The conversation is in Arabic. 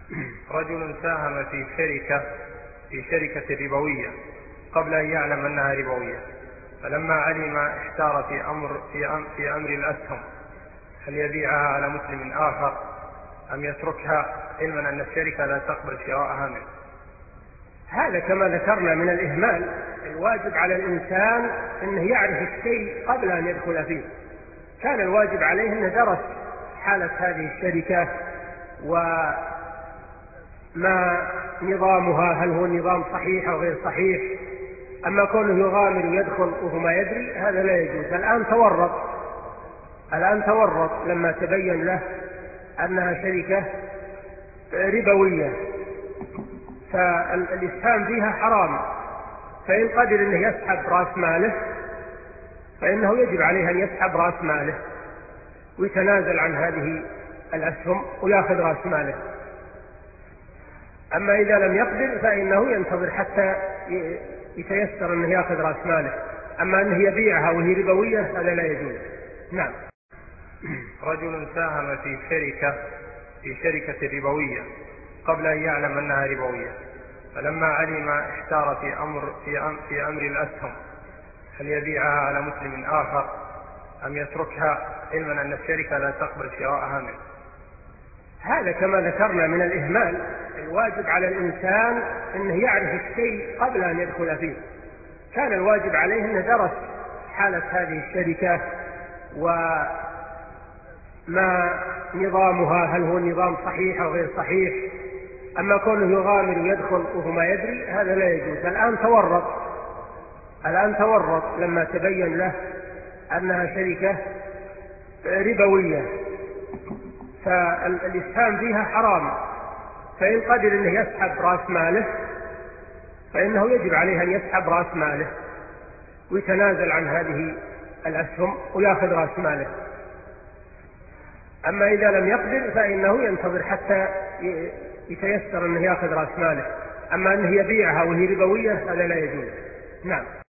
رجل ساهم في شركة ربوية قبل أن يعلم أنها ربوية، فلما علم احتار في أمر الأسهم، هل يبيعها على مسلم آخر أم يتركها علما أن الشركة لا تقبل شراءها منه؟ هذا كما ذكرنا من الإهمال. الواجب على الإنسان أنه يعرف الشيء قبل أن يدخل فيه. كان الواجب عليه أنه درس حالة هذه الشركة وما نظامها، هل هو النظام صحيح أو غير صحيح. أما كونه يغامر ويدخل وهو ما يدري هذا لا يجوز. الآن تورط لما تبين له أنها شركة ربوية، فالإسهام فيها حرام. فإن قدر أنه يسحب رأس ماله فإنه يجب عليه أن يسحب رأس ماله ويتنازل عن هذه الأسهم ويأخذ رأس ماله. أما إذا لم يقدر فإنه ينتظر حتى يتيسر أنه يأخذ رأس ماله. أما أنه يبيعها وهي ربوية هذا لا يجوز. نعم. رجل ساهم في شركة ربوية قبل أن يعلم أنها ربوية، فلما علم احتار في أمر الأسهم، هل يبيعها على مسلم آخر أم يتركها علما أن الشركة لا تقبل شراءها منه؟ هذا كما ذكرنا من الإهمال. الواجب على الإنسان أنه يعرف الشيء قبل أن يدخل فيه. كان الواجب عليه أنه درس حالة هذه الشركة وما نظامها، هل هو النظام صحيح أو غير صحيح. أما كونه يغامر ويدخل وهو ما يدري هذا لا يجوز. الآن تورط لما تبين له أنها شركة ربوية، فالإسهام فيها حرام. فإن قدر أنه يسحب رأس ماله فإنه يجب عليه أن يسحب رأس ماله ويتنازل عن هذه الأسهم ويأخذ رأس ماله. أما إذا لم يقدر فإنه ينتظر حتى يتيسر أنه يأخذ رأس ماله. أما أنه يبيعها وهي ربوية هذا لا يجوز. نعم.